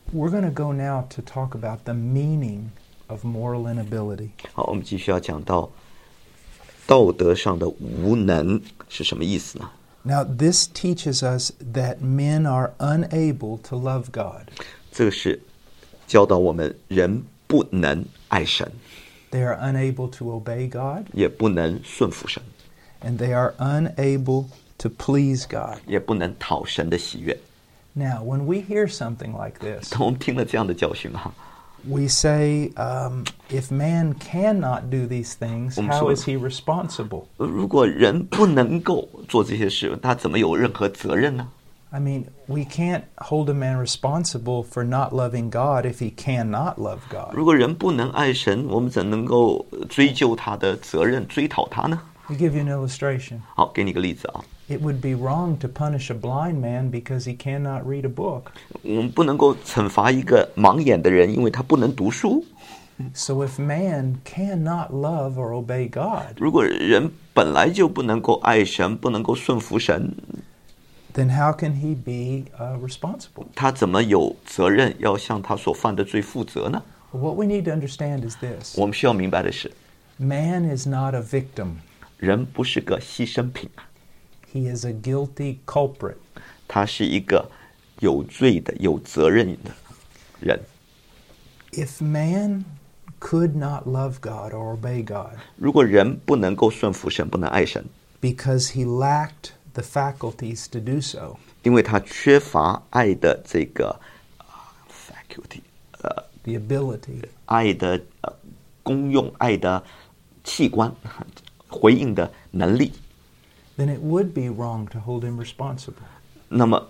We're going to go now to talk about the meaning of moral inability. 好，我们继续要讲到道德上的无能是什么意思呢？ Now, this teaches us that men are unable to love God. 这个是教导我们人不能爱神， They are unable to obey God, 也不能顺服神， and they are unable to please God. 也不能讨神的喜悦。 Now, when we hear something like this, 当我们听了这样的教训 we say, if man cannot do these things, how is he responsible? 如果人不能够做这些事，他怎么有任何责任呢？ I mean, we can't hold a man responsible for not loving God if he cannot love God. 如果人不能爱神，我们怎能够追究他的责任，追讨他呢？ We give you an illustration. 好，给你个例子啊， It would be wrong to punish a blind man because he cannot read a book. 我们不能够惩罚一个盲眼的人，因为他不能读书。 So if man cannot love or obey God, 如果人本来就不能够爱神，不能够顺服神， then how can he be responsible? 他怎么有责任要向他所犯的罪负责呢？ Well, what we need to understand is this. 我们需要明白的是， Man is not a victim. 人不是个牺牲品， He is a guilty culprit. 他是一个有罪的、有责任的人。 If man could not love God or obey God 如果人不能够顺服神，不能爱神， because he lacked the faculties to do so, 因为他缺乏爱的这个faculty， the ability, 爱的功用，爱的器官，回应的能力， then it would be wrong to hold him responsible. 那么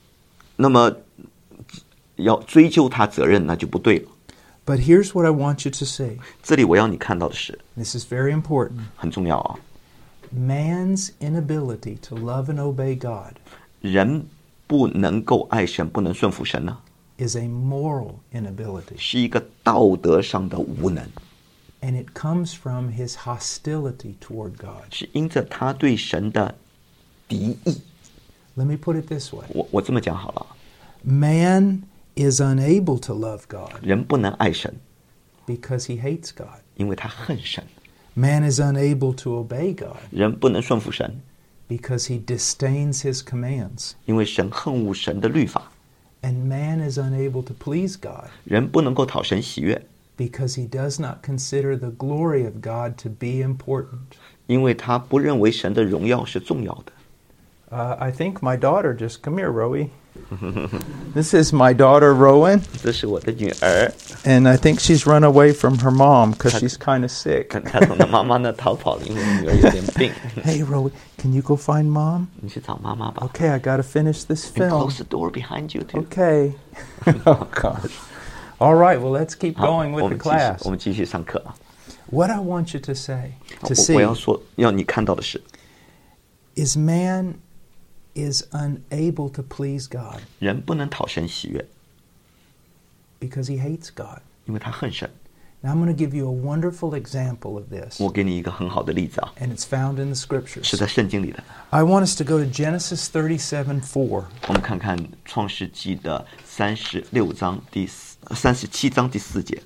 要追究他责任，那就不对了。 But here's what I want you to see. 这里我要你看到的是 This is very important. 很重要啊， Man's inability to love and obey God 人不能够爱神，不能顺服神呢， is a moral inability, 是一个道德上的无能， and it comes from his hostility toward God. 是因着他对神的敌意。 Let me put it this way. 我这么讲好了， Man is unable to love God 人不能爱神， because he hates God. 因为他恨神； Man is unable to obey God 人不能顺服神， because he disdains his commands. 因为神恨恶神的律法； And man is unable to please God 人不能够讨神喜悦， because he does not consider the glory of God to be important. 因为他不认为神的荣耀是重要的。 I think my daughter just come here, Rowie. This is my daughter, Rowan, 这是我的女儿， and I think she's run away from her mom because she's kind of sick. 她从她妈妈那逃跑了，因为女儿有点病。 Hey, Rowie, can you go find Mom? 你去找妈妈吧。 Okay, I got to finish this And film. close the door behind you too. Okay. Oh, gosh. All right, well, let's keep 好， going 我 with 们 the 继续， class. 我们继续上课啊。 What I want you to say, to 我要 see, 说，要你看到的是， is man is unable to please God 人不能讨神喜悦， because he hates God. 因为他恨神。 Now, I'm going to give you a wonderful example of this, 我给你一个很好的例子啊， and it's found in the 是 Scriptures. 在圣经里的。 I want us to go to Genesis 37:4. 我们看看创世纪的37章第4节。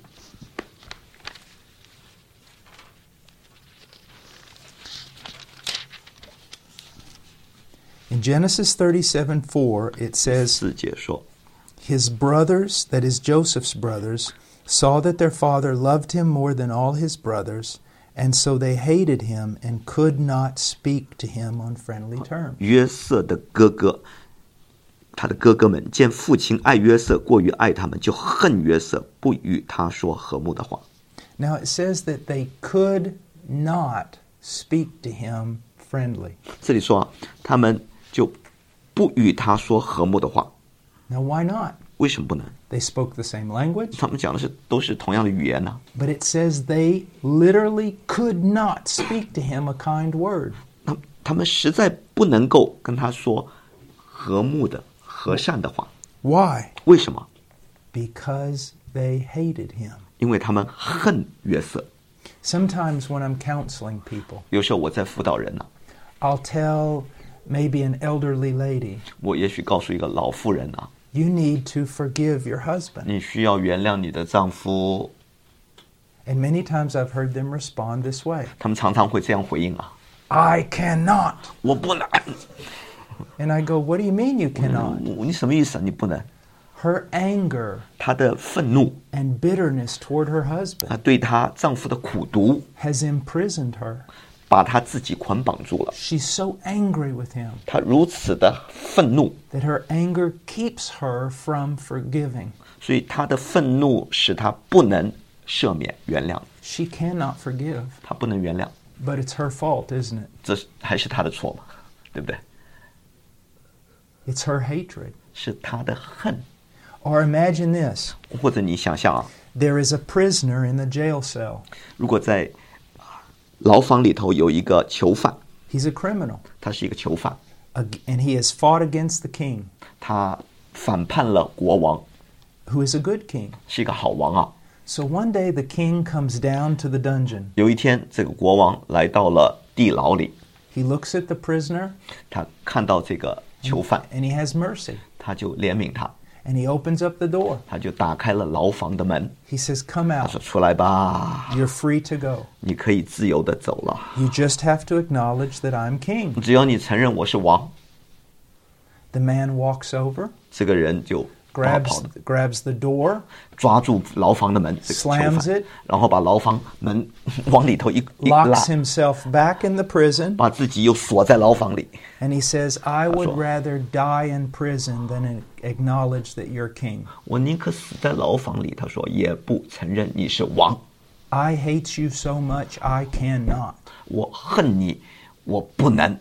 In Genesis 37:4, it says, 4节说， His brothers, that is Joseph's brothers, saw that their father loved him more than all his brothers, and so they hated him and could not speak to him on friendly terms. 约瑟的哥哥，他的哥哥们见父亲爱约瑟过于爱他们，就恨约瑟，不与他说和睦的话。 Now it says that they could not speak to him friendly. 这里说啊，他们就不与他说和睦的话。 Now why not? 为什么不能？ They spoke the same language, 他们讲的都是同样的语言呢、 but it says they literally could not speak to him a kind word. 他们实在不能够跟他说和睦的、和善的话。 Why? 为什么？ Because they hated him. 因为他们恨约瑟。 Sometimes when I'm counseling people, 有时候我在辅导人呢、 I'll tell maybe an elderly lady, 我也许告诉一个老妇人啊， You need to forgive your husband. 你需要原谅你的丈夫。 And many times I've heard them respond this way. 他们常常会这样回应啊， I cannot. 我不能。 And I go, what do you mean you cannot? 你什么意思啊？你不能？ Her anger 她的愤怒， and bitterness toward her 她 husband 对她丈夫的苦毒， has imprisoned her. 把她自己捆绑住了。 She's so angry with him 她如此的愤怒， that her anger keeps her from forgiving. 所以她的愤怒使她不能赦免、原谅。 She cannot forgive. 她不能原谅， But it's her fault, isn't it? 这还是她的错嘛？对不对？ It's her hatred. 是她的恨。 Or imagine this. 或者你想象啊， There is a prisoner in the jail cell. 如果在牢房里头有一个囚犯， He's a criminal. 他是一个囚犯， And he has fought against the king, 他反叛了国王， who is a good king. 是一个好王啊。 So one day the king comes down to the dungeon. 有一天，这个国王来到了地牢里， He looks at the prisoner 他看到这个囚犯， and he has mercy. 他就怜悯他， And he opens up the door. 他就打开了牢房的门， He says, Come 他 out. 说：“出来吧， You're free to go. 你可以自由的走了， You just have to acknowledge that I'm king. 只要你承认我是王。 The man walks over, ” 这个人就逃跑 grabs the door, 抓住牢房的门，这个囚 slams 犯 it,， 然后把牢房门往里头一拉， locks himself back in the prison, 把自己又锁在牢房里。 and he says, I would rather die in prison than acknowledge that you're king. 我宁可死在牢房里，他说也不承认你是王。 I hate you so much, I cannot. 我恨你，我不能。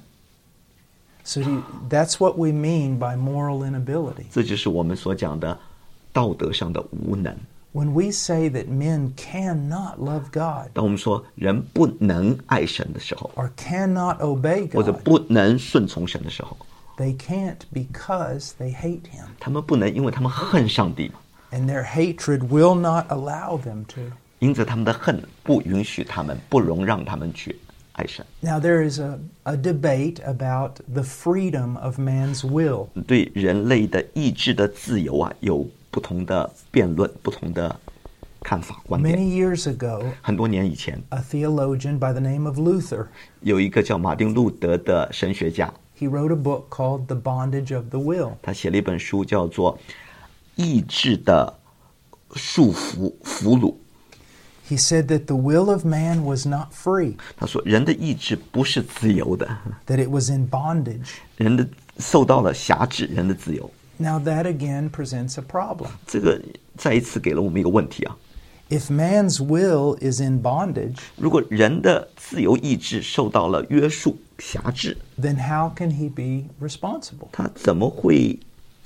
So that's what we mean by moral inability. 这就是我们所讲的道德上的无能。 When we say that men cannot love God 当我们说人不能爱神的时候， or cannot obey 或者 God, 不能顺从神的时候， they can't because they hate him. 他们不能，因为他们恨上帝嘛， And their hatred will not allow them to. 因着他们的恨不允许他们，不容让他们去爱神。 Now, there is a debate about the freedom of man's will. 对人类的意志的自由啊，有不同的辩论，不同的看法观点。 Many years ago, 很多年以前， a theologian by the name of Luther, 有一个叫马丁·路德的神学家， he wrote a book called The Bondage of the Will. 他写了一本书，叫做《意志的束缚俘虏》。 He said that the will of man was not free, 他说，人的意志不是自由的， that it was in bondage. 人的受到了辖制，人的自由。 Now, that again presents a problem. 这个再一次给了我们一个问题啊： If man's will is in bondage, 如果人的自由意志受到了约束、辖制， then how can he be responsible? 他怎么会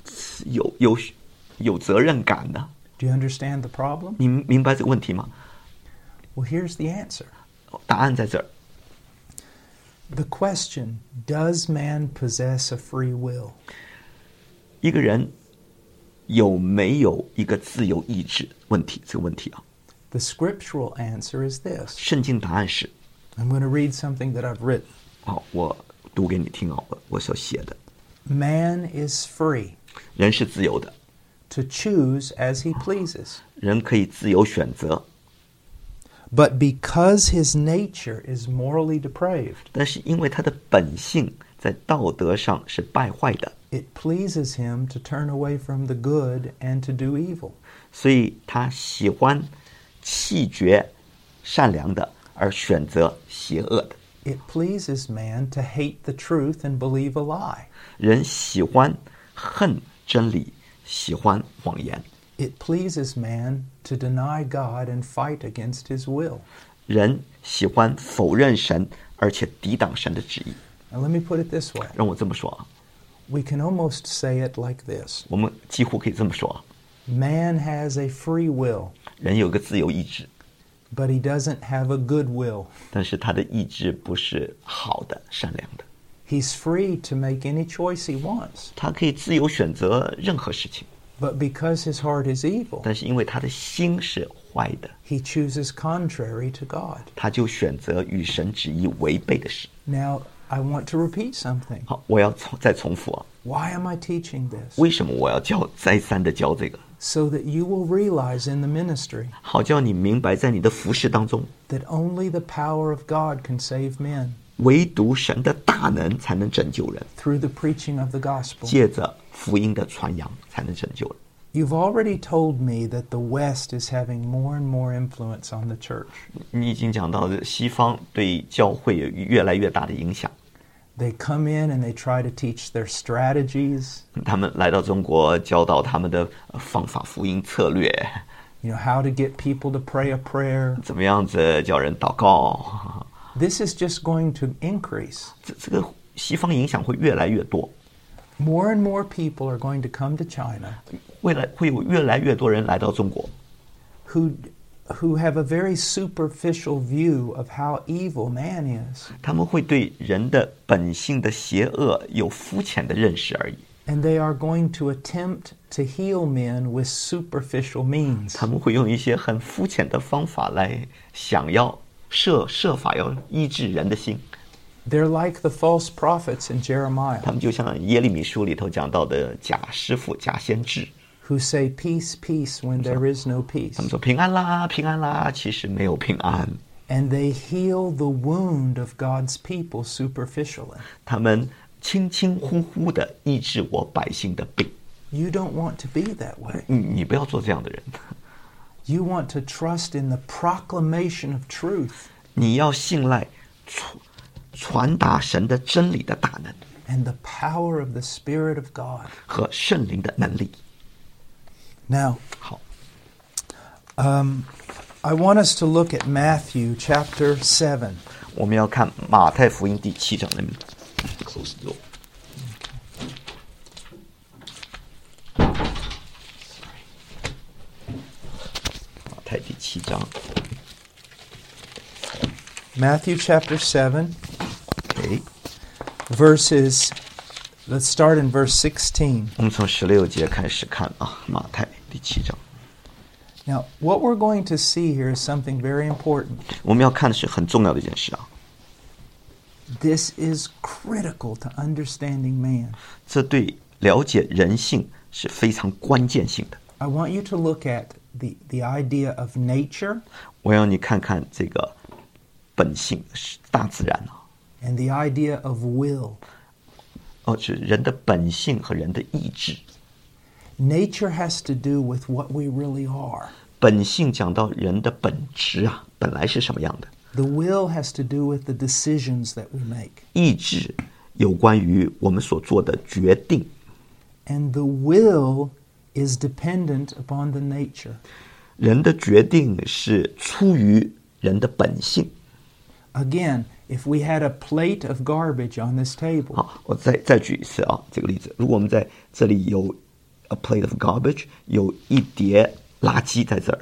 有责任感呢？ Do you understand the problem? 你明白这个问题吗？ Well, here's the answer. 答案在这儿。 The question, does man possess a free will? 一个人有没有一个自由意志？这个问题啊， The scriptural answer is this. 圣经答案是： I'm going to read something that I've written. 好，我读给你听啊，我所写的。 Man is free 人是自由的， to choose as he pleases. 人可以自由选择， But because his nature is morally depraved, 但是因为他的本性在道德上是败坏的， it pleases him to turn away from the good and to do evil. 所以他喜欢弃绝善良的，而选择邪恶的。 It pleases man to hate the truth and believe a lie. 人喜欢恨真理，喜欢谎言。 It pleases man to deny God and fight against his will. 人喜欢否认神，而且抵挡神的旨意。 Now let me put it this way. 让我这么说啊， We can almost say it like this. 我们几乎可以这么说啊， Man has a free will, 人有个自由意志， but he doesn't have a good will. 但是他的意志不是好的、善良的。 He's free to make any choice he wants, 他可以自由选择任何事情， but because his heart is evil, 但是因为他的心是坏的， he chooses contrary to God. 他就选择与神旨意违背的事。 Now, I want to repeat something. 好，我要再重复啊， Why am I teaching this? 为什么我要再三的教这个？ So that you will realize in the ministry 好叫你明白，在你的服事当中， that only the power of God can save men 唯独神的大能才能拯救人， through the preaching of the gospel. 借着福音的传扬才能拯救人。 You've already told me that the West is having more and more influence on the church. 你已经讲到西方对教会有越来越大的影响， They come in and they try to teach their strategies, 他们来到中国教导他们的方法、福音策略， how to get people to pray a prayer. 怎么样子叫人祷告。 This is just going to increase. 这个西方影响会越来越多， More and more people are going to come to China 未来会有越来越多人来到中国， who have a very superficial view of how evil man is. 他们会对人的本性的邪恶有肤浅的认识而已， And they are going to attempt to heal men with superficial means. 他们会用一些很肤浅的方法来想要设法要医治人的心。 They're like the false prophets in 他 Jeremiah 们就像耶利米书里头讲到的假师傅、假先知， who say peace, peace when there is no peace. 他们说平安啦，平安啦，其实没有平安。 And they heal the wound of God's people superficially. 他们轻轻呼呼的医治我百姓的病。 You don't want to be that way. 你不要做这样的人， You want to trust in the proclamation of truth 你要信赖传达神的真理的大能 and the power of the Spirit of God. 和圣灵的能力。 Now, 好， I want us to look at Matthew chapter 7. 我们要看马太福音第7章的 close the door。马太第7章 Matthew chapter 7, ，OK， verses, let's start in verse 16. 我们从16节开始看啊，马太第7章。 Now, what we're going to see here is something very important. 我们要看的是很重要的一件事啊， This is critical to understanding man. 这对了解人性是非常关键性的。 I want you to look at the idea of nature 我要你看看这个本性，是大自然啊， and the idea of will. 是人的本性和人的意志。 Nature has to do with what we really are. 本性讲到人的本质啊，本来是什么样的？ The will has to do with the decisions that we make. 意志有关于我们所做的决定， And the will is dependent upon the nature. 人的决定是出于人的本性。 Again, if we had a plate of garbage on this table, 好，我再举一次啊，这个例子，如果我们在这里有 a plate of garbage， 有一碟垃圾在这儿，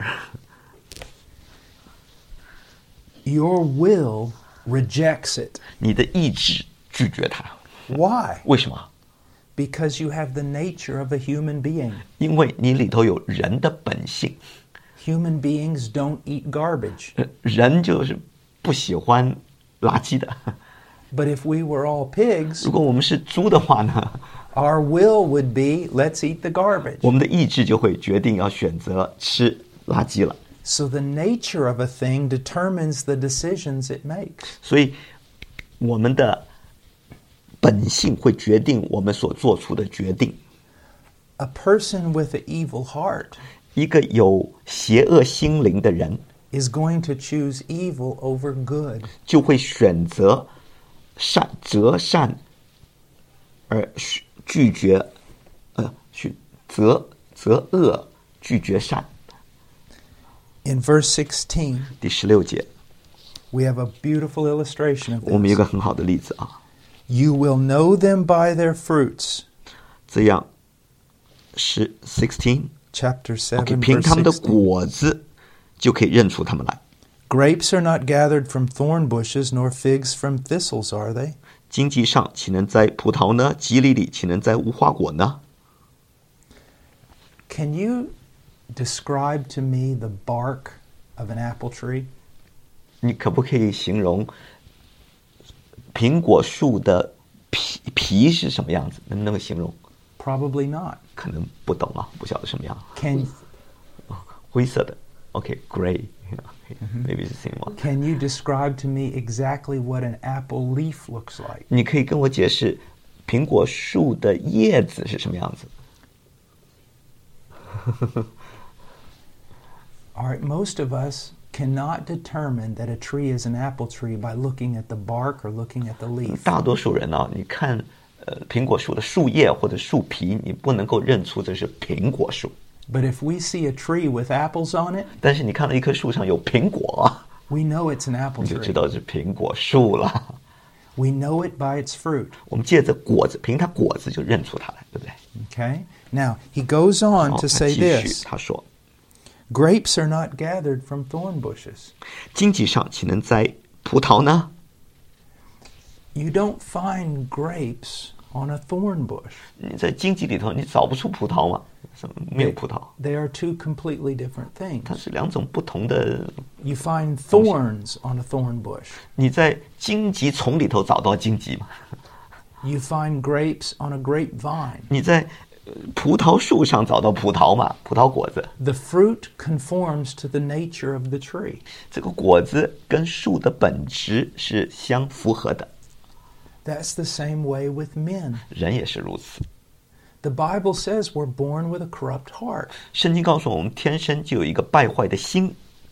your will rejects it. 你的意志拒绝它， Why? 为什么？ Because you have the nature of a human being. 因为你里头有人的本性， Human beings don't eat garbage. 人就是不喜欢垃圾的。 But if we were all pigs, 如果我们是猪的话呢， our will would be, let's eat the garbage. 我们的意志就会决定要选择吃垃圾了。 So the nature of a thing determines the decisions it makes. 所以我们的本性会决定我们所做出的决定。 A person with an evil heart 一个有邪恶心灵的人， is going to choose evil over good. 就会选择择善，而拒绝择恶，拒绝善。 In verse 16, 第16节， we have a beautiful illustration of 我们有一 this. 个很好的例子啊， You will know them by their fruits. 这样是 16。 Chapter 7, OK， 凭 verse 他们的 16. 果子就可以认出他们来。 Grapes are not gathered from thorn bushes, nor figs from thistles, are they? 荆棘上岂能摘葡萄呢？蒺藜里岂能摘无花果呢？ Can you describe to me the bark of an apple tree? 你可不可以形容苹果树的皮是什么样子？能不能形容？ Probably not. 可能不懂啊，不晓得什么样。 Can 灰色的 ，OK, gray, maybe 是 same one. Can you describe to me exactly what an apple leaf looks like? 你可以跟我解释苹果树的叶子是什么样子？ All right, most of us cannot determine that a tree is an apple tree by looking at the bark or looking at the leaf. 大多数人啊，你看苹果树的树叶或者树皮，你不能够认出这是苹果树。 But if we see a tree with apples on it, 但是你看到一棵树上有苹果， we know it's an apple 你就知 tree. 道是苹果树了。 We know it by its fruit. 我们借着果子，凭它果子就认出它来，对不对？ Okay? Now, he goes on 好， to 他 say 继续 this. 他说 Grapes are not gathered from thorn bushes.：“ 荆棘上岂能栽葡萄呢？ You don't find grapes on a thorn bush. 你在荆棘里头，你找不出葡萄吗？没有葡萄， They are two completely different 它 things. 是两种不同的。 You find thorns on a thorn bush. 你在荆棘丛里头找到荆棘吗？ You find grapes on a grapevine. 你在葡萄树上找到葡萄嘛？葡萄果子， The fruit conforms to the nature of the tree. 这个果子跟树的本质是相符合的， That's the same way with men. 人也是如此。 The Bible says we're born with a corrupt heart. 圣经告诉我们，天生就有一个败坏的心，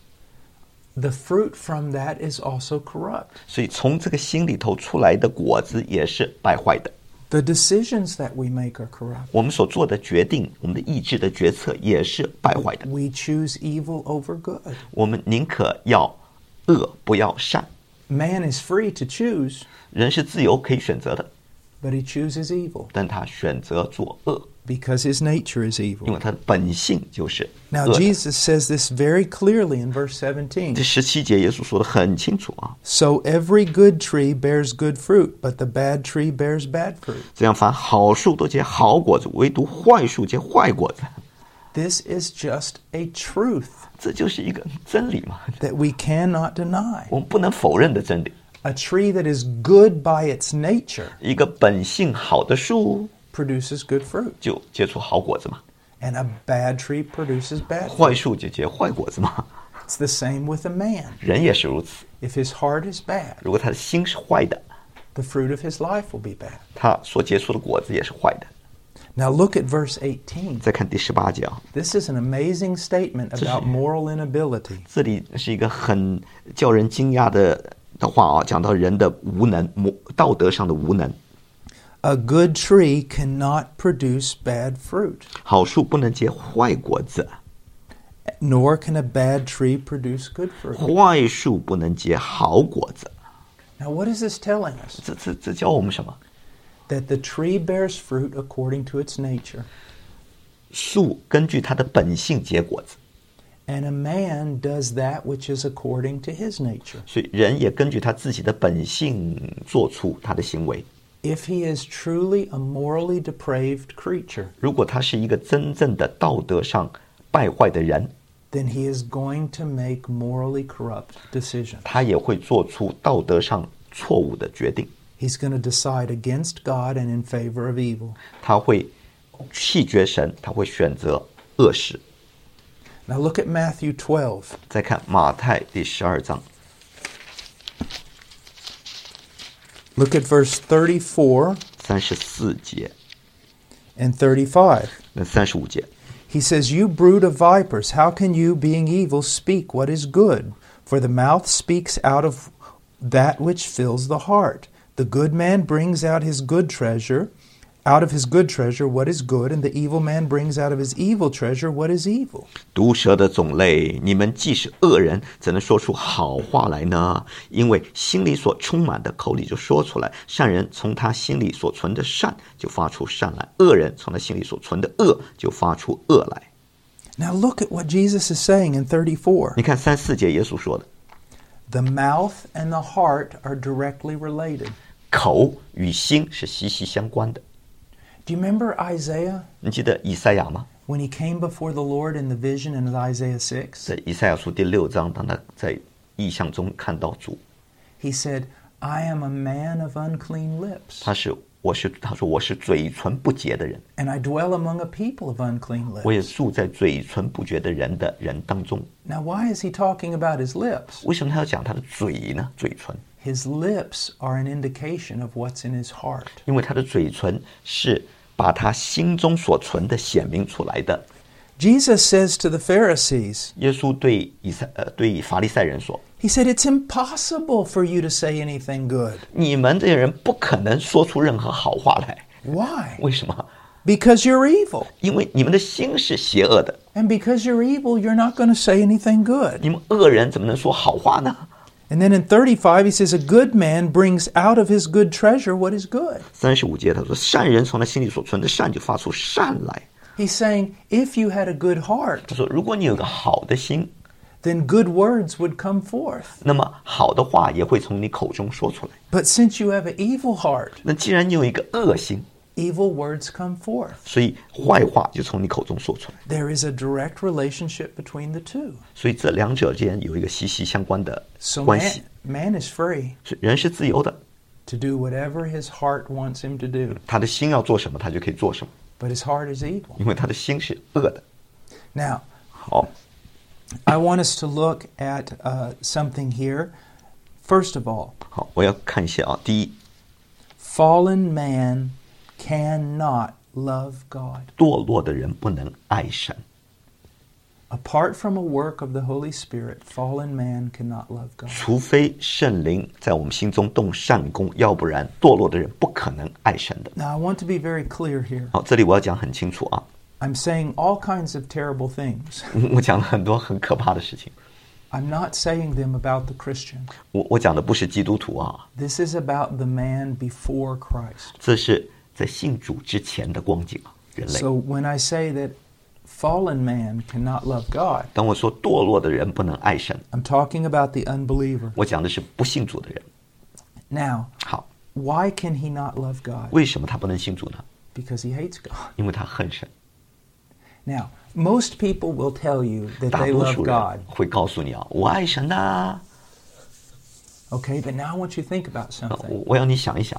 The fruit from that is also corrupt. 所以从这个心里头出来的果子也是败坏的。 The decisions that we make are corrupt. 我们所做的决定，我们的意志的决策也是败坏的。 We choose evil over good. 我们宁可要恶，不要善。 Man is free to choose, 人是自由可以选择的， but he chooses evil 但他选择作恶， because his nature is 因 evil. 为他的本性就是恶 Now, 的。 Jesus says this very clearly in verse 这 17. 17节耶稣说的很清楚啊， So every good tree bears good fruit, but the bad tree bears bad fruit. 这样凡好树都结好果子，唯独坏树结坏果子。 This is just a truth 这就是一个真理嘛， that we cannot deny. 我们不能否认的真理。 A tree that is good by its nature 一个本性好的树 produces good fruit, 就结出好果子嘛， and a bad tree produces bad fruit. 坏树就结坏果子嘛。 It's the same with a man. 人也是如此， If his heart is bad, 如果他的心是坏的， the fruit of his life will be bad. 他所结出的果子也是坏的。 Now look at verse 18. 再看第18节啊， This is an amazing statement about moral inability. 这里是一个很叫人惊讶的话啊，讲到人的无能，道德上的无能。 A good tree cannot produce bad fruit, 好树不能结坏果子， nor can a bad tree produce good fruit. 坏树不能结好果子。 Now what is this telling us? 这教我们什么？ That the tree bears fruit according to its nature, 树根据它的本性结果子， and a man does that which is according to his nature. 所以人也根据他自己的本性做出他的行为。 If he is truly a morally depraved creature, 如果他是一个真正的道德上败坏的人， then he is going to make morally corrupt decisions. 他也会做出道德上错误的决定。 He's going to decide against God and in favor of evil. 他会弃绝神，他会选择恶事。 Now look at Matthew 12. 再看马太第12章 Look at verse 34 34节 and 35. 跟35节。 He says, You brood of vipers, how can you, being evil, speak what is good? For the mouth speaks out of that which fills the heart. The good man brings out of his good treasure what is good, and the evil man brings out of his evil treasure what is evil. 毒蛇的种类，你们既是恶人，怎能说出好话来呢？因为心里所充满的，口里就说出来。善人从他心里所存的善，就发出善来；恶人从他心里所存的恶，就发出恶来。 Now look at what Jesus is saying in 34. 你看34节耶稣说的， The mouth and the heart are directly related. 口与心是息息相关的。 Do you remember Isaiah 你记得以赛亚吗？ when he came before the Lord in the vision in Isaiah 6? 在以赛亚书第6章，当他在异象中看到主， He said, I am a man of unclean lips, 他说我是嘴唇不洁的人， and I dwell among a people of unclean 我也 lips. 住在嘴唇不洁的人当中。 Now, why is he talking about his lips? 为什么他要讲他的嘴呢？嘴唇， His lips are an indication of what's in his heart. 因为他的嘴唇是把他心中所存的显明出来的。 Jesus says to the Pharisees, 耶稣对法利赛人说 he said, it's impossible for you to say anything good.：“ 你们这些人不可能说出任何好话来。 Why? 为什么？ Because you're evil. 因为你们的心是邪恶的。 And because you're evil, you're not going to say anything good. 你们恶人怎么能说好话呢？” And then in 35, he says, a good man brings out of his good treasure what is good. 35节他说：“善人从他心里所存的善就发出善来。” He's saying, if you had a good heart, 他说：“如果你有个好的心， then good words would come forth. 那么好的话也会从你口中说出来。 But since you have an evil heart, 那既然你有一个恶心， evil words come forth. 所以坏话就从你口中说出来。 There is a direct relationship between the two. 所以这两者间有一个息息相关的 So 关系。 man is free 所以人是自由的， to do whatever his heart wants him to do. 他的心要做什么，他就可以做什么， But his heart is evil. 因为他的心是恶的。 Now, 好， I want us to look at something here. First of all, 好，我要看一下啊。第一， fallen man cannot love God. 堕落的人不能爱神。 Apart from a work of the Holy Spirit, fallen man cannot love God. 除非圣灵在我们心中动善功，要不然堕落的人不可能爱神的。 Now, I want to be very clear here. 好，这里我要讲很清楚啊， I'm saying all kinds of terrible things. 我讲了很多很可怕的事情。 I'm not saying them about the Christian. 我讲的不是基督徒啊， This is about the man before Christ. 这是在信主之前的光景啊，人类。 So when I say that fallen man cannot love God, 当我说堕落的人不能爱神， I'm talking about the unbeliever. 我讲的是不信主的人。 Now, 好， why can he not love God? 为什么他不能信主呢？ Because he hates God. 因为他恨神。 Now, most people will tell you that 大 they 多 love 数人 God. 会告诉你啊，我爱神呐、 Okay, but now I want you to think about something. 我要你想一想，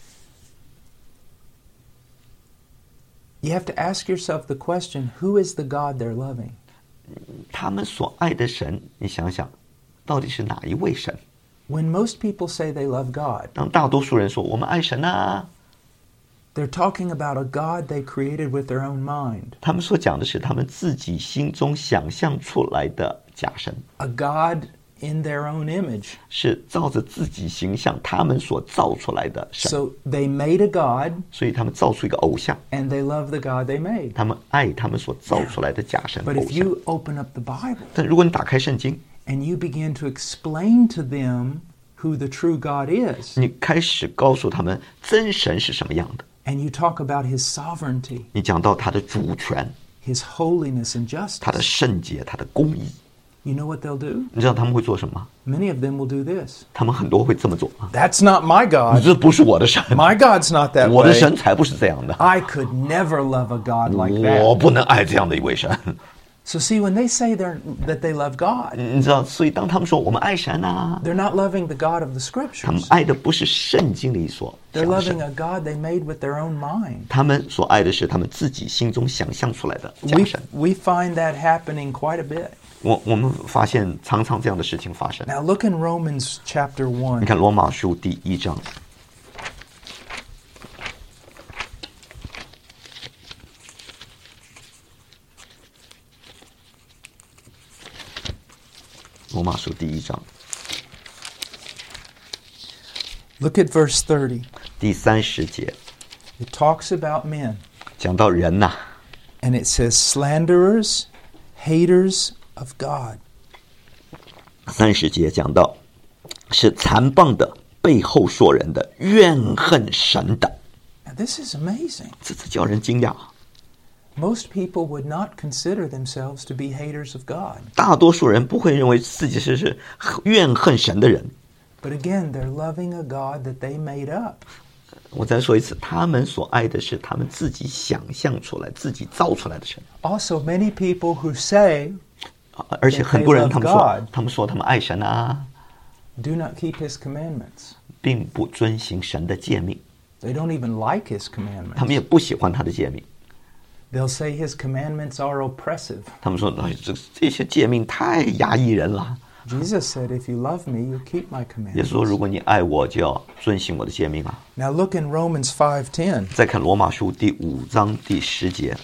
You have to ask yourself the question, who is the God they're loving? 他们所爱的神，你想想，到底是哪一位神？ When most people say they love God, 当大多数人说我们爱神呐、 they're talking about a God they created with their own mind. 他们所讲的是他们自己心中想象出来的假神， A God in their own image. 是照着自己形象他们所造出来的神， So they made a God 所以他们造出一个偶像， and they love the God they made. 他们爱他们所造出来的假神 But 偶 if 像。 you open up the Bible 但如果你打开圣经， and you begin to explain to them who the true God is, 你开始告诉他们真神是什么样的， and you talk about his sovereignty, 你讲到他的主权、 his holiness and 他的 justice, 圣洁、他的公义， you know what they'll do? 你知道他们会做什么吗？ Many of them will do this. 他们很多会这么做啊！ That's not my 你 God. 这不是我的神， My God's not that 我的 way. 神才不是这样的， I could never love a God like 我 that. 不能爱这样的一位神。 So see, when they say that they love God, 你知道，所以当他们说我们爱神啊， they're not loving the God of the 他们 Scriptures. 爱的不是圣经里所 They're 讲的 loving 神， a God they made with their own mind. 他们所爱的是他们自己心中想象出来的假 We, 神。 we find that happening quite a bit. 我们发现常常这样的事情发生。 Now look in Romans chapter 你 1. 看罗马书第1章，罗马书第1章 Look at verse 30. 第30节， It talks about men. 讲到人呐、 And it says slanderers, haters of God. 30节讲到是残暴的、背后说人的、怨恨神的， Now this is amazing. 这叫人惊讶。 Most people would not consider themselves to be haters of God. 大多数人不会认为自己是怨恨神的人。 But again, they're loving a God that they made up. 我再说一次，他们所爱的是他们自己想象出来、自己造出来的神。 Also, many people who say 而且很多人他们 They love 说 God.， 他们说他们爱神啊， do not keep his commandments. 并不遵行神的诫命， They don't even like his 他们 commandments. 也不喜欢他的诫命。 They'll say his commandments are oppressive. 他们说：“哎，这些诫命太压抑人了。” Jesus said, if you love me, you'll keep my 耶稣说：“ commandments. 如果你爱我，就要遵行我的诫命啊。 Now look in Romans 5:10. ” 再看罗马书第5章第10节。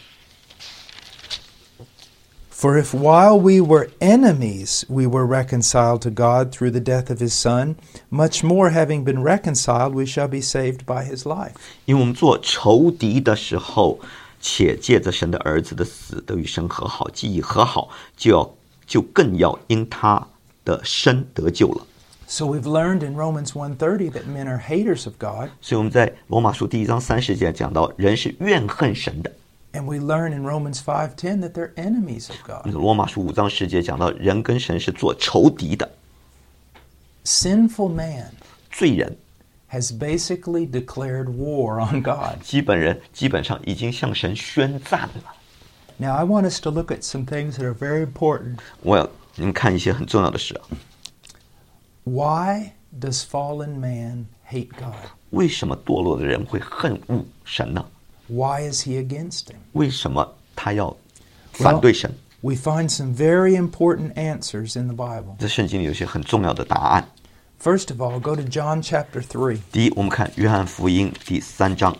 For if while we were enemies, we were reconciled to God through the death of his Son, much more having been reconciled, we shall be saved by his life. 因为我们做仇敌的时候，且借着神的儿子的死得与神和好，既已和好，就更要因他的生得救了。 So we've learned in Romans 1:30 that men are haters of God, 所以我们在罗马书第1章30节讲到，人是怨恨神的。 and we learn in Romans 5:10 that they're enemies of God. 罗马书5章10节讲到，人跟神是做仇敌的。 Sinful man 罪人 has basically declared war on God. 基本上已经向神宣战了。 Now I want us to look at some things that are very important. 你们看一些很重要的事啊。 Why does fallen man hate God? 为什么堕落的人会恨恶神呢？ Why is he against him? 为什么他要反对神？ We find some very important answers in the Bible. 在圣经里有些很重要的答案。 First of all, go to John chapter 3. 第一，我们看约翰福音第3章。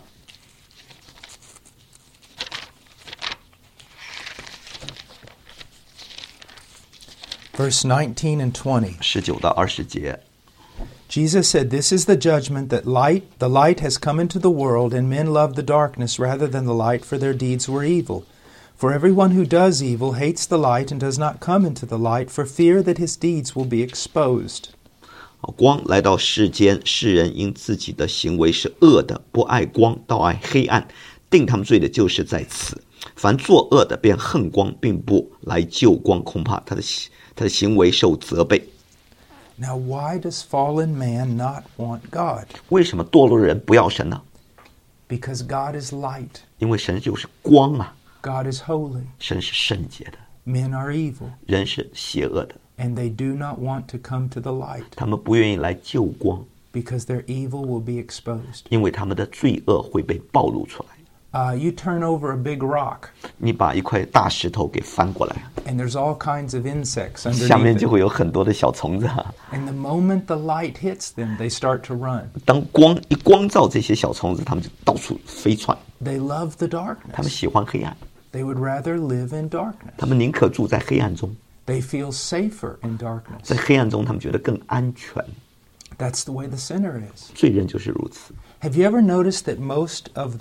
Verse 19 and 20. 19到20节。 Jesus said, "This is the judgment that the light has come into the world, and men love the darkness rather than the light, for their deeds were evil. For everyone who does evil hates the light and does not come into the light, for fear that his deeds will be exposed." 光来到世间，世人因自己的行为是恶的，不爱光，倒爱黑暗。定他们罪的就是在此。凡作恶的，便恨光，并不来救光，恐怕他的行为受责备。 Now, why does fallen man not want God? 为什么堕落的人不要神呢？ Because God is light. 因为神就是光啊， God is holy. 神是圣洁的， Men are evil, 人是邪恶的， and they do not want to come to the light 他们不愿意来救光， because their evil will be exposed. 因为他们的罪恶会被暴露出来。 You turn over a big rock, 你把一块大石头给翻过来， and there's all kinds of insects 下面 underneath 就 it. 会有很多的小虫子啊。 And the moment the light hits them, they start to run. 当光一光照这些小虫子，它们就到处飞窜。 They love the 他们 darkness. 喜欢黑暗， They would rather live in darkness. 他们宁可住在黑暗中， They feel safer in 在 darkness. 黑暗中他们觉得更安全。 That's the way the sinner is. 罪人就是如此。 Have you ever noticed that most of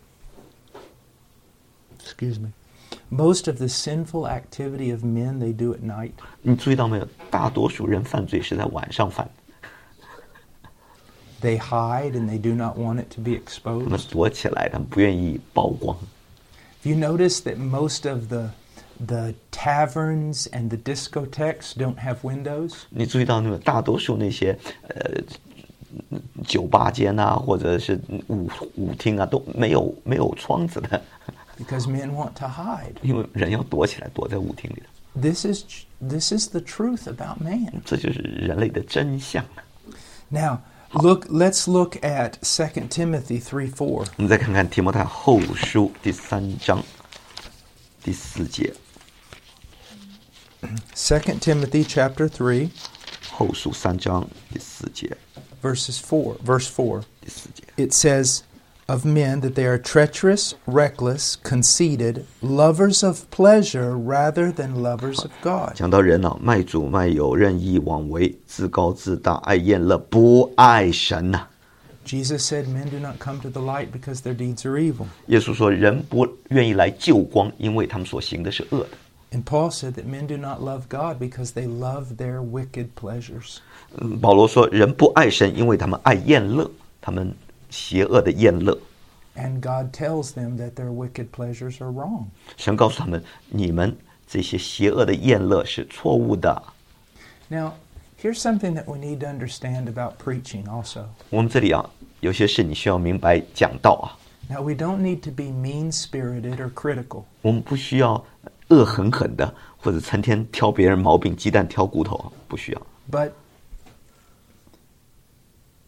the sinful activity of men they do at night? 你注意到没有？大多数人犯罪是在晚上犯， They hide and they do not want it to be 他们 exposed. 躲起来，他们不愿意曝光。 Have you noticed that most of the taverns and the discotheques don't have windows? 你注意到那个大多数那些酒吧间啊，或者是舞厅啊，都没有窗子的， Because men want to hide. 因为人要躲起来，躲在舞厅里的。 This is the truth about man. 这就是人类的真相。 Now, let's look at 2 Timothy 3:4. 我们再看看提摩太后书第3章第4节。 2 Timothy chapter 3, 后书3章第4节， verse 4. 第4节。 It says of men that they are treacherous, reckless, conceited, lovers of pleasure rather than lovers of God. 讲到人啊，卖主卖友，任意妄为，自高自大，爱宴乐，不爱神呐、 Jesus said men do not come to the light because their deeds are evil. 耶稣说，人不愿意来救光，因为他们所行的是恶的。 And Paul said that men do not love God because they love their wicked pleasures. 保罗说，人不爱神，因为他们爱宴乐，他们邪恶的宴乐。 And God tells them that their wicked pleasures are wrong. 神告诉他们，你们这些邪恶的宴乐是错误的。 Now, here's something that we need to understand about preaching also. 我们这里啊，有些事你需要明白讲道啊。 Now, we don't need to be mean-spirited or critical. 我们不需要恶狠狠的，或者成天挑别人毛病，鸡蛋挑骨头啊，不需要。 But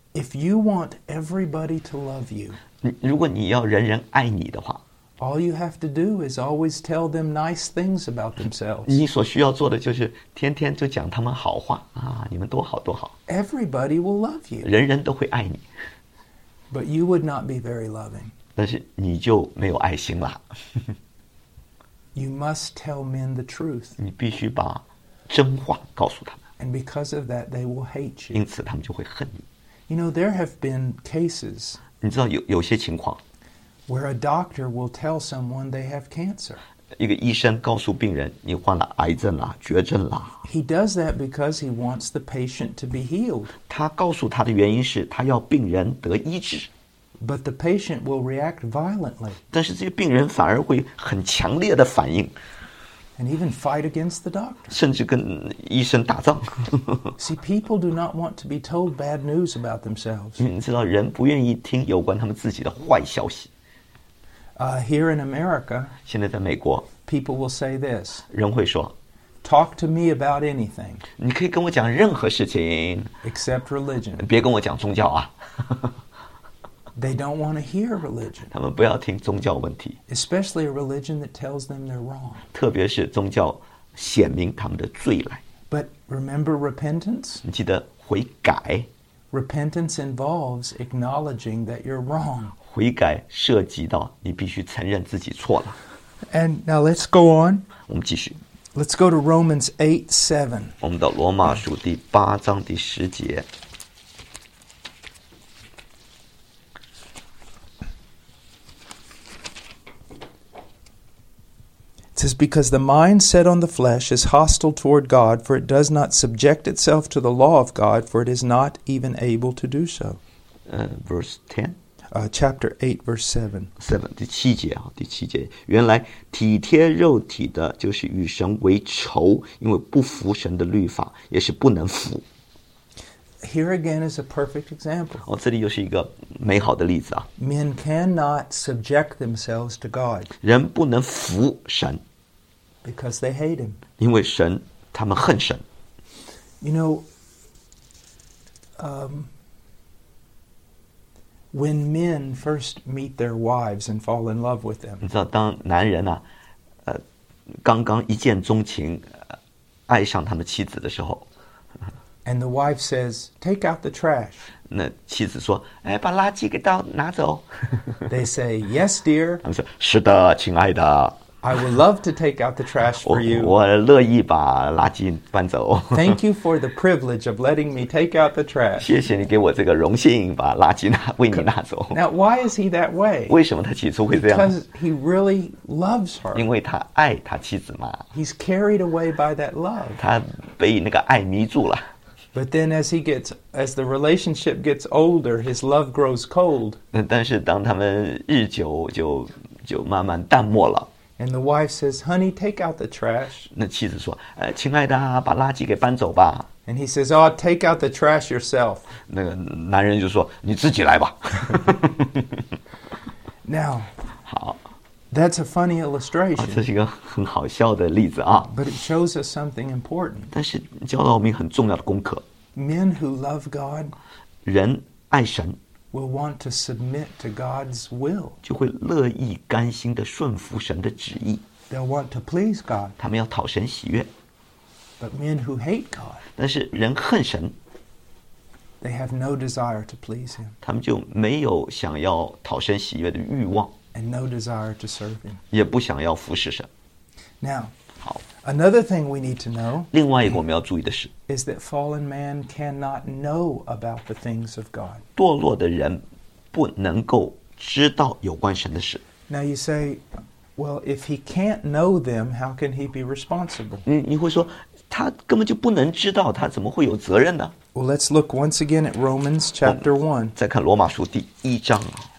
If you want everybody to love you, 如果你要人人爱你的话， all you have to do is always tell them nice things about themselves. 你所需要做的就是天天就讲他们好话啊，你们多好多好， Everybody will love you, 人人都会爱你， but you would not be very loving. 但是你就没有爱心了。 You must tell men the truth, 你必须把真话告诉他们， and because of that, they will hate you. 因此他们就会恨你。 You know, there have been cases 你知道有些情况， where a doctor will tell someone they have cancer. 一个医生告诉病人你患了癌症啦、绝症啦， He does that because he wants the patient to be healed, 他告诉他的原因是他要病人得医治， but the patient will react violently 但是这些病人反而会很强烈的反应， and even fight against the doctor. 甚至跟医生打仗。 See, people do not want to be told bad news about themselves. 你知道人不愿意听有关他们自己的坏消息。 Here in America, 现在在美国， people will say this: 人会说 talk to me about anything 你可以跟我讲任何事情， except religion. 别跟我讲宗教啊。 They don't want to hear religion, 他们不要听宗教问题， especially a religion that tells them they're wrong. 特别是宗教显明他们的罪来。 But remember repentance? 你记得悔改， Repentance involves acknowledging that you're wrong. 悔改涉及到你必须承认自己错了。 And now let's go on. 我们继续， Let's go to Romans 8:7. 我们到罗马书第8章第10节。 It says, because the mind set on the flesh is hostile toward God, for it does not subject itself to the law of God, for it is not even able to do so. Verse 10。 Chapter 8, verse 7. 第7节啊，第7节，原来体贴肉体的，就是与神为仇，因为不服神的律法，也是不能服。 Here again is a perfect example. 哦，这里又是一个美好的例子啊， Men cannot subject themselves to God 人不能服神， because they hate Him. 因为神他们恨神。 You know, when men first meet their wives and fall in love with them, 你知道，当男人啊，刚刚一见钟情，爱上他们妻子的时候， and the wife says, "Take out the trash." 那妻子说：“哎，把垃圾给拿走。” They say, "Yes, dear. 他们说：“是的，亲爱的， I would love to take out the trash 我 for you. 我乐意把垃圾搬走。 Thank you for the privilege of letting me take out the trash." 谢谢你给我这个荣幸，把垃圾为你拿走。 Now, why is he that way? 为什么他起初会这样？ Because he really loves 因 her. 为他爱他妻子嘛， He's carried away by that love. 他被那个爱迷住了。 But then as the relationship gets older, his love grows cold. 但是当他们日久就慢慢淡漠了。 And the wife says, "Honey, take out the trash." 那妻子说：“亲爱的啊，把垃圾给搬走吧。 And he says, "Oh, take out the trash yourself." ” 那个男人就说：“你自己来吧。” Now, 好， that's a funny 这 illustration, 是一个很好笑的例子啊。 but it shows us something important. 但是教导我们很重要的功课： Men who love God 人爱神， will want to submit to God's will. 就会乐意甘心的顺服神的旨意， They'll want to please God. 他们要讨神喜悦。 But men who hate God, 但是人恨神， they have no desire to please Him 他们就没有想要讨神喜悦的欲望， and no desire to serve Him. 也不想要服侍神。 Now, 好， another thing we need to know 另外一个我们要注意的是， is that fallen man cannot know about the things of God. 堕落的人不能够知道有关神的事。 Now you say, well, if he can't know them, how can he be responsible? 你会说，他根本就不能知道，他怎么会有责任呢？ Well, let's look once again at Romans chapter 1. 再看罗马书第1章啊，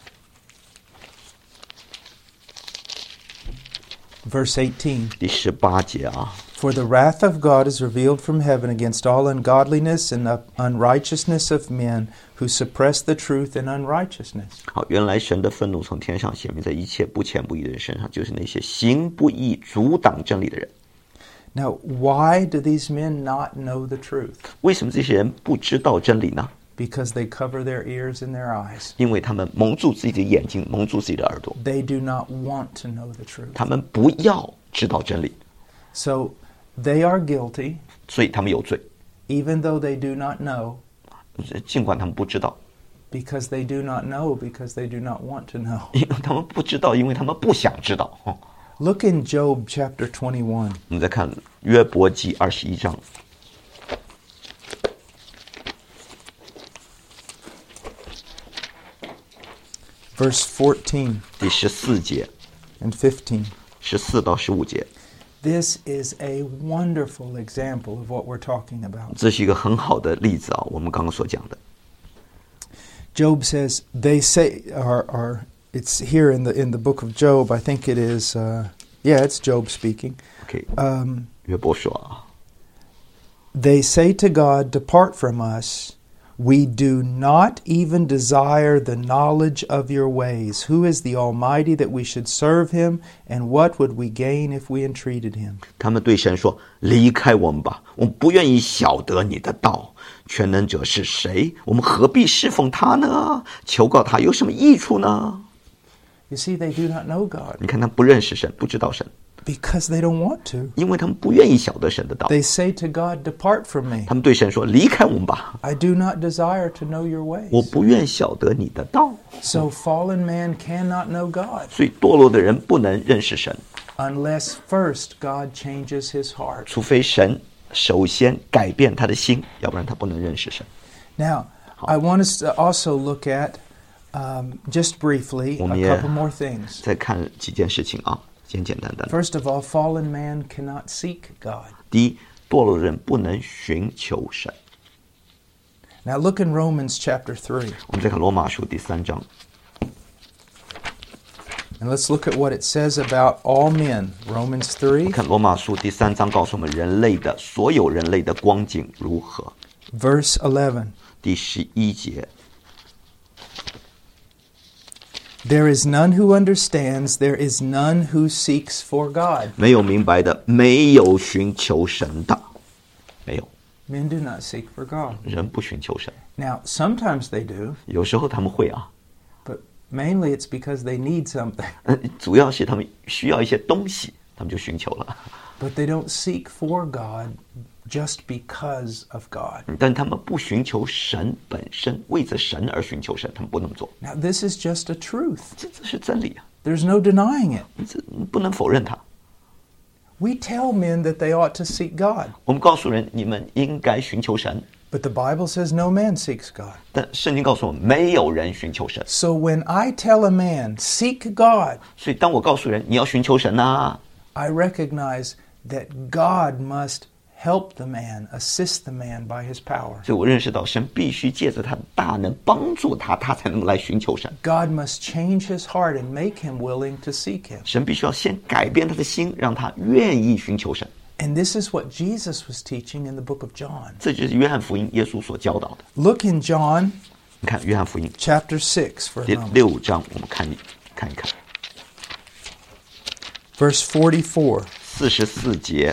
Verse 18. 第18节啊， For the wrath of God is revealed from heaven against all ungodliness and unrighteousness of men who suppress the truth in unrighteousness. 好，原来神的愤怒从天上显明在一切不虔不义的人身上，就是那些行不义、阻挡真理的人。 Now, why do these men not know the truth? 为什么这些人不知道真理呢？ because they cover their ears and their eyes. 因为他们蒙住自己的眼睛，蒙住自己的耳朵， They do not want to know the truth. 他们不要知道真理， So they are guilty, 所以他们有罪， even though they do not know, 尽管他们不知道， because they do not know, because they do not want to know. 因为他们不知道，因为他们不想知道。 Look in Job chapter 21. 我们再看约伯记21章 Verse 14 第14节 and 15. ，14到15节， This is a wonderful example of what we're talking about. 这是一个很好的例子啊，我们刚刚所讲的。 Job says, they say, or it's here in the book of Job, I think it is, it's Job speaking. OK， 约伯说啊， They say to God, depart from us. We do not even desire the knowledge of your ways. Who is the Almighty that we should serve him? And what would we gain if we entreated him? 他们对神说：“离开我们吧，我们不愿意晓得你的道。全能者是谁？我们何必侍奉他呢？求告他有什么益处呢？” You see, they do not know God 你看，他不认识神，不知道神， because they don't want to. 因为他们不愿意晓得神的道。 They say to God, depart from me. 他们对神说：“离开我们吧， I do not desire to know your 我 ways. 不愿晓得你的道。” So fallen man cannot know God 所以堕落的人不能认识神， unless first God changes his heart. 除非神首先改变他的心，要不然他不能认识神。 Now, I want us to also look at, just briefly, a 我们也 couple more things. 再看几件事情啊，简简单单的。 First of all, fallen man cannot seek God. 第一，堕落的人不能寻求神。 Now look in Romans chapter 3, 我们再看罗马书第3章， and let's look at what it says about all men. Romans 3, 看罗马书第3章告诉我们所有人类的光景如何。 verse 11. 第11节， There is none who understands, there is none who seeks for God. 没有明白的，没有寻求神的，没有 Men do not seek for God. 人不寻求神。 Now, sometimes they do, 有时候他们会啊， but mainly it's because they need something. 主要是他们需要一些东西，他们就寻求了。 But they don't seek for God just because of God. 但他们不寻求神本身，为着神而寻求神，他们不能做。 Now, this is just a truth. 这是真理啊， There's no denying it. 这不能否认它。 We tell men that they ought to seek God, 我们告诉人，你们应该寻求神， but the Bible says no man seeks God. 但圣经告诉我们，没有人寻求神。 So when I tell a man, seek God, 所以当我告诉人你要寻求神啊， I recognize that God must help the man, assist the man by his power. 所以我认识到神必须借着他的大能帮助他，他才能来寻求神。 God must change his heart and make him willing to seek him. 神必须要先改变他的心，让他愿意寻求神。 And this is what Jesus was teaching in the book of John. 这就是约翰福音耶稣所教导的。 Look in John 你看约翰福音 chapter 6 for a 第 moment. 6章，我们看一看。 Verse 44. 44节，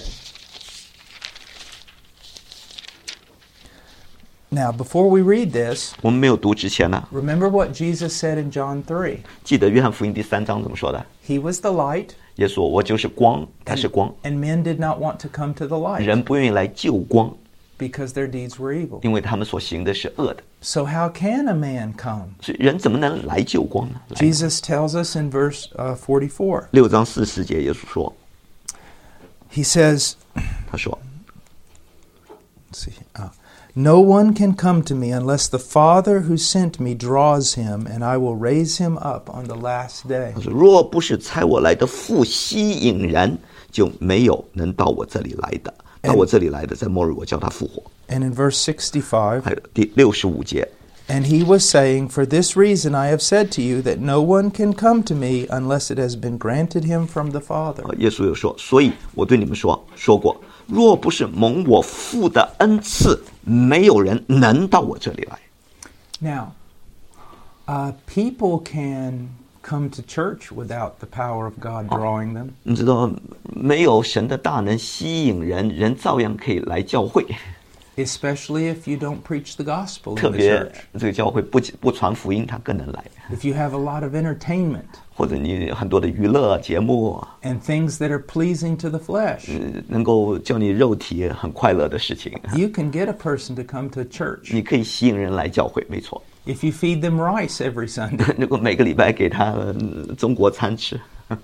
Now, before we read this, 我们没有读之前呢， remember what Jesus said in John 3. 记得约翰福音第3章怎么说的？ He was the light, 耶稣说：“我就是光，他是光， and men did not want to come to the light 人不愿意来救光， because their deeds were evil. 因为他们所行的是恶的。 So how can a man come? 所以人怎么能来救光呢？来 Jesus tells us in verse 44. 6章40节，耶稣说 He says, 他说 let's see, no one can come to me unless the Father who sent me draws him, and I will raise him up on the last day. 他说若不是差我来的父吸引人，就没有能到我这里来的。到我这里来的，在末日我叫他复活。 And in verse 65, 还有第65节， and he was saying, for this reason I have said to you that no one can come to me unless it has been granted him from the Father. 耶稣又说，所以我对你们说过，若不是蒙我父的恩赐，没有人能到我这里来。 Now, people can come to church without the power of God drawing them. 你知道，没有神的大能吸引人，人照样可以来教会。 especially if you don't preach the gospel 特 in the 别 church. 这个教会不传福音，他更能来。 If you have a lot of entertainment 或者你很多的娱乐节目， and things that are pleasing to the flesh, 能够叫你肉体很快乐的事情， you can get a person to come to church. 你可以吸引人来教会，没错。 If you feed them rice every Sunday, 如果每个礼拜给他中国餐吃，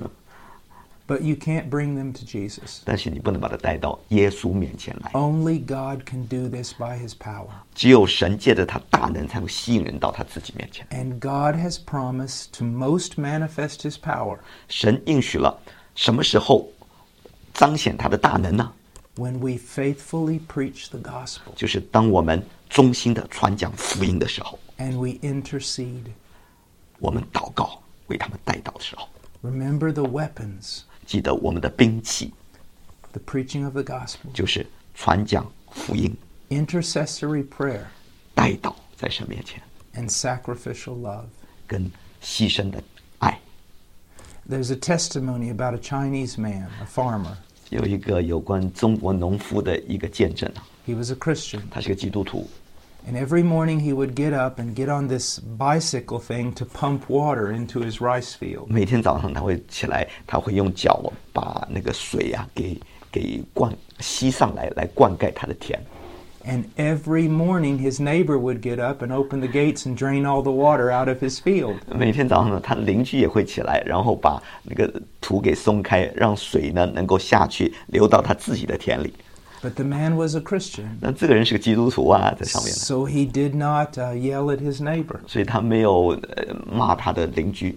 but you can't bring them to Jesus. 但是你不能把他带到耶稣面前来。 Only God can do this by his power. 只有神借着他大能，才会吸引人到他自己面前。 And God has promised to most manifest his power 神应许了，什么时候彰显他的大能呢？ when we faithfully preach the gospel 就是当我们忠心的传讲福音的时候， and we intercede. 我们祷告为他们带到的时候， Remember the weapons, 记得我们的兵器 the preaching of the gospel, 就是传讲福音， intercessory prayer, 带到在神面前， and sacrificial love. 跟牺牲的爱。 There's a testimony about a Chinese man, a farmer. 有一个有关中国农夫的一个见证啊， He was a Christian. 他是个基督徒， And every morning he would get up and get on this bicycle thing to pump water into his rice field. 每天早上他会起来，他会用脚把那个水啊给吸上来，来灌溉他的田。 And every morning his neighbor would get up and open the gates and drain all the water out of his field. 每天早上呢，他的邻居也会起来，然后把那个土给松开，让水呢能够下去流到他自己的田里。 But the man was a Christian, 那这个人是个基督徒啊，在上面呢， so he did not yell at his neighbor. 所以他没有骂他的邻居。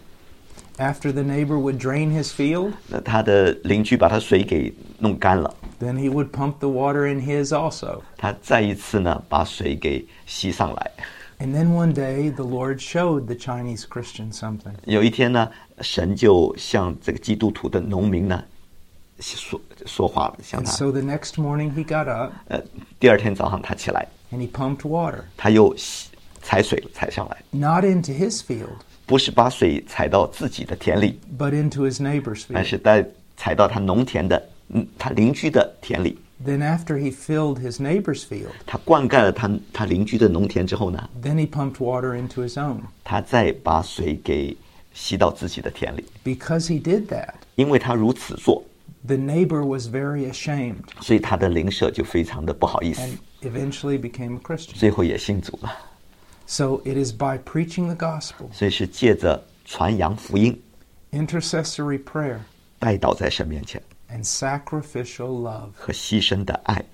After the neighbor would drain his field, 那他的邻居把他水给弄干了， then he would pump the water in his also. 他再一次呢把水给吸上来。 And then one day the Lord showed the Chinese Christian something. 有一天呢，神就向这个基督徒的农民呢说话了，向 And 他。 so the next morning he got up 第二天早上他起来， and he pumped water, 他又踩水踩上来， not into his field, 不是把水踩到自己的田里， but into his neighbor's 而 field. 是踩到他农田的他邻居的田里。 Then after he filled his neighbor's field, 他灌溉了他邻居的农田之后呢， then he pumped water into his own. 他再把水给吸到自己的田里。 Because he did that, 因为他如此做， the neighbor was very ashamed 所以他的邻舍就非常的不好意思， and eventually became a Christian. 最后也信主了。 So it is by preaching the gospel, 所以是借着传扬福音， intercessory prayer, 带到在神面前 and sacrificial love. 和牺牲的爱，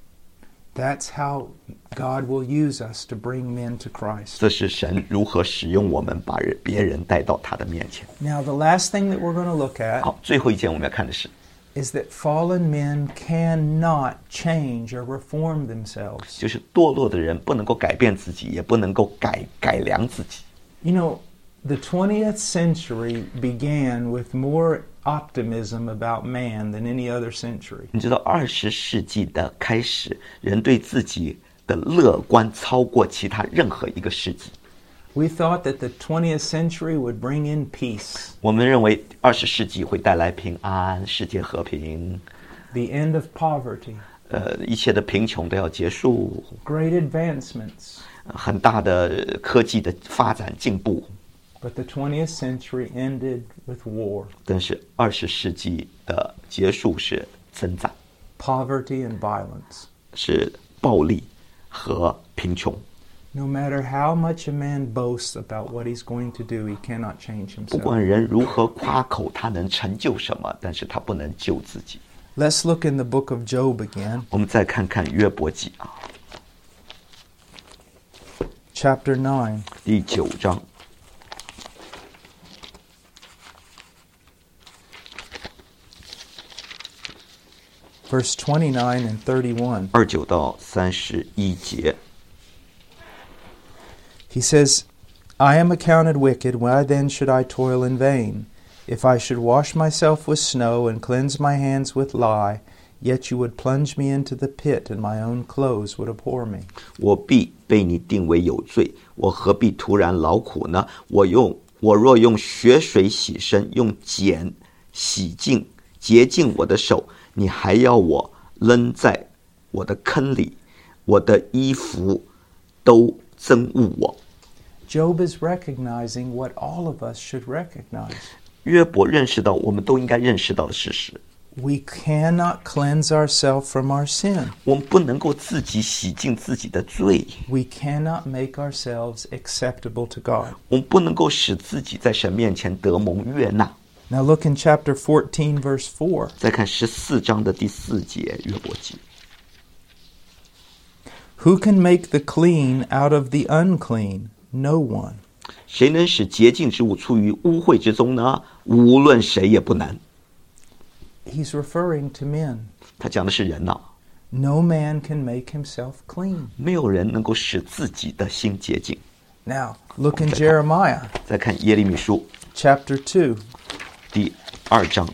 That's how God will use us to bring men to Christ. 这是神如何使用我们把别人带到他的面前。 Now, the last thing that we're going to look at 好，最后一件我们要看的是， is that fallen men cannot change or reform themselves. 就是堕落的人不能够改变自己，也不能够改良自己。 You know, the 20th century began with more optimism about man than any other century. 你知道，20世纪的开始，人对自己的乐观超过其他任何一个世纪。 We thought that the 20th century would bring in peace, 我们认为20世纪会带来平安、世界和平， the end of poverty, 一切的贫穷都要结束， great advancements. 很大的科技的发展进步。 But the 20th century ended with war, 但是20世纪的结束是征战， poverty, and violence. 是暴力和贫穷。 No matter how much a man boasts about what he's going to do, he cannot change 不 himself. 管人如何夸口他能成就什么，但是他不能救自己。 Let's look in the book of Job again, 我们再看看约伯记啊， chapter 9. 第9章 Verse 29 and 31. 29到31节。 He says, I am accounted wicked. Why then should I toil in vain? If I should wash myself with snow and cleanse my hands with lye, yet you would plunge me into the pit, and my own clothes would abhor me. 我必被你定为有罪，我何必突然劳苦呢？我若用血水洗身，用碱洗净洁净我的手，你还要我扔在我的坑里， 我的衣服都憎恶我。 Job is recognizing what all of us should recognize. 约伯认识到我们都应该认识到的事实， We cannot cleanse ourselves from our sin. 我们不能够自己洗净自己的罪， We cannot make ourselves acceptable to God. 我们不能够使自己在神面前得蒙悦纳。 Now look in chapter 14, verse 4. 再看14章的第4节，约伯记。 Who can make the clean out of the unclean? No one. 谁能使洁净之物出于污秽之中呢？无论谁也不能。 He's referring to men. 他讲的是人呐、 No man can make himself clean. 没有人能够使自己的心洁净。 Now, look in Jeremiah 再看耶利米书 chapter 2. 第2章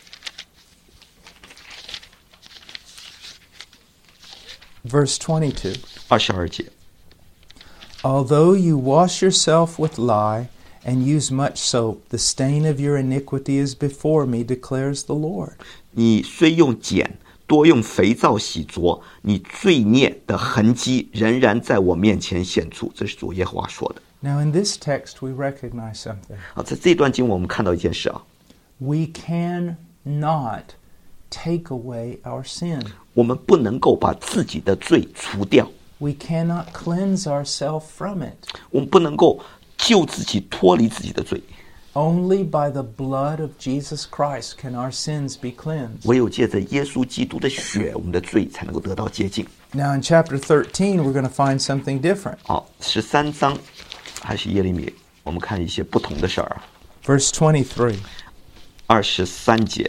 Verse 22. 22节。 Although you wash yourself with lye and use much soap, the stain of your iniquity is before me, declares the Lord. 你虽用碱，多用肥皂洗濯，你罪孽的痕迹仍然在我面前显出。这是主耶和华说的。 Now, in this text, we recognize something. 好，在这段经文我们看到一件事啊， We cannot take away our sin. 我们不能够把自己的罪除掉， We cannot cleanse ourselves from it. 我们不能够救自己脱离自己的罪， Only by the blood of Jesus Christ can our sins be cleansed. 唯有借着耶稣基督的血，我们的罪才能够得到洁净。 Now, in chapter 13, we're going to find something different. 好，13章还是耶利米，我们看一些不同的事儿啊。 Verse 23. 23节，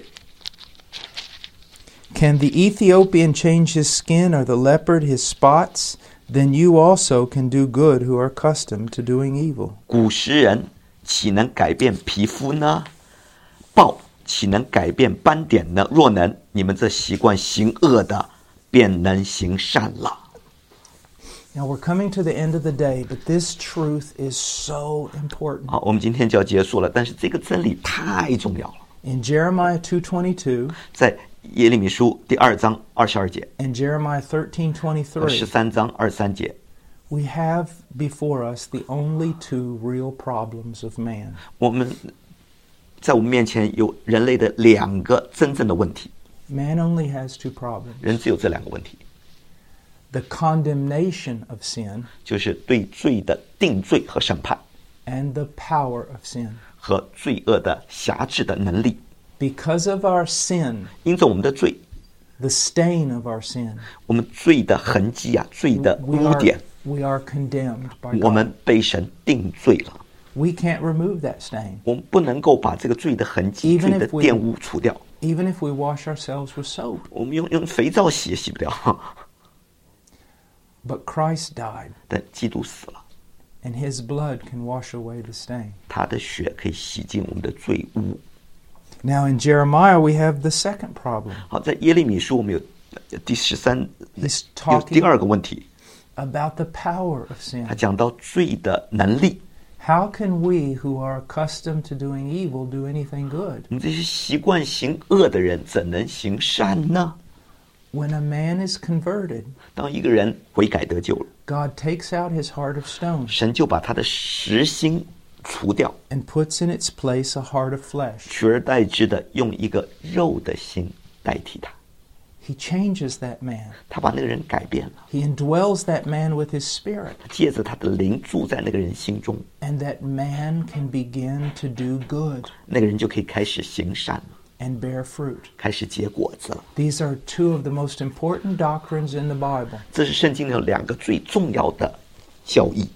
Can the Ethiopian change his skin or the leopard his spots? Then you also can do good who are accustomed to doing evil. 古时人岂能改变皮肤呢？豹岂能改变斑点呢？若能，你们这习惯行恶的，便能行善了。 Now, we're coming to the end of the day, but this truth is so important. 好，我们今天就要结束了，但是这个真理太重要了。 In Jeremiah 2:22 在耶利米书第2章22节， and Jeremiah 13:23, 13章23节， we have before us the only two real problems of man. 我们在我们面前有人类的2个真正的问题， Man only has two problems. 人只有这2个问题， The condemnation of sin 就是对罪的定罪和审判， and the power of sin. 和罪恶的辖制的能力。 Because of our sin, 因着我们的罪， the stain of our sin, 我们罪的痕迹啊，罪的污点， we are condemned by 我 God. 们被神定罪了。 We can't remove that stain. 我们不能够把这个罪的痕迹、 Even 罪的 if we- 玷污除掉。 Even if we wash ourselves with soap. 我们用肥皂洗也洗不掉。 But Christ died, 但基督死了， and his blood can wash away the stain. 他的血可以洗净我们的罪污。 Now in Jeremiah, we have the second problem. 好，在耶利米书我们有第13， He's 有第 talking 2个问题， about the power of sin. 他讲到罪的能力。 How can we who are accustomed to doing evil do anything good? 我们这些习惯行恶的人，怎能行善呢？ When a man is converted, 当一个人悔改得救了， God takes out his heart of stone 神就把他的实心除掉， and puts in its place a heart of flesh. 取而代之的用一个肉的心代替他。 He changes that man. 他把那个人改变了， He indwells that man with his spirit, 借着他的灵住在那个人心中， and that man can begin to do good 那个人就可以开始行善了， and bear fruit. 开始结果子了。 These are two of the most important doctrines in the Bible. 这是圣经里有2个最重要的教义：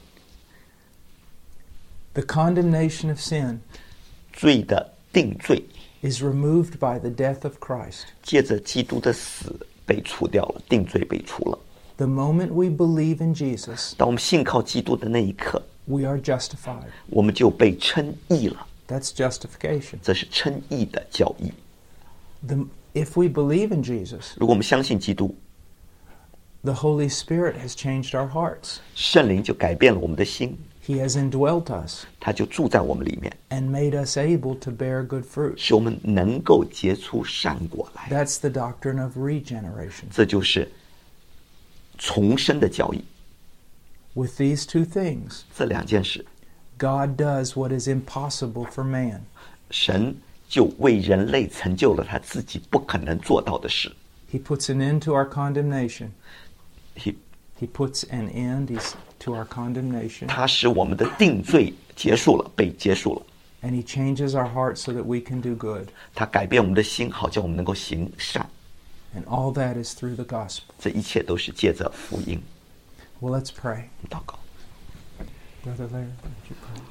The condemnation of sin 罪的定罪， is removed by the death of Christ. 借着基督的死被除掉了，定罪被除了。 The moment we believe in Jesus, 当我们信靠基督的那一刻， we are justified. 我们就被称义了。 That's justification. 这是称义的教义。 If we believe in Jesus, 如果我们相信基督， the Holy Spirit has changed our hearts. 圣灵就改变了我们的心， He has indwelt us 他就住在我们里面， and made us able to bear good fruit. 使我们能够结出善果来。 That's the doctrine of regeneration. 这就是重生的教义。 With these two things, 这两件事， God does what is impossible for man. 神就为人类成就了他自己不可能做到的事。 He puts an end to our condemnation. He He puts an end to our condemnation. 他使我们的定罪结束了，被结束了。 And He changes our hearts so that we can do good. 他改变我们的心，好叫我们能够行善。 And all that is through the gospel. 这一切都是借着福音。 Well, let's pray. 祷告， Brother Larry, would you pray?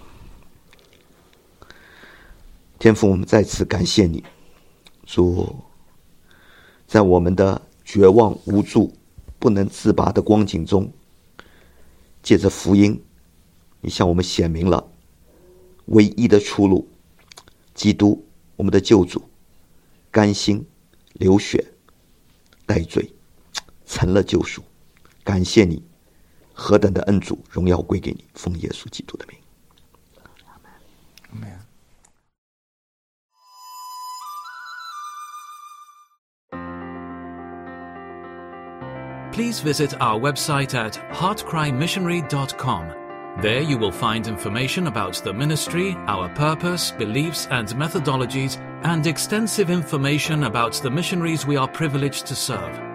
天父，我们再次感谢你，主，在我们的绝望无助、不能自拔的光景中，借着福音，你向我们显明了唯一的出路，基督，我们的救主，甘心流血代罪，成了救赎。感谢你，何等的恩主，荣耀归给你，奉耶稣基督的名。 Amen. Please visit our website at heartcrymissionary.com. There you will find information about the ministry, our purpose, beliefs and methodologies, and extensive information about the missionaries we are privileged to serve.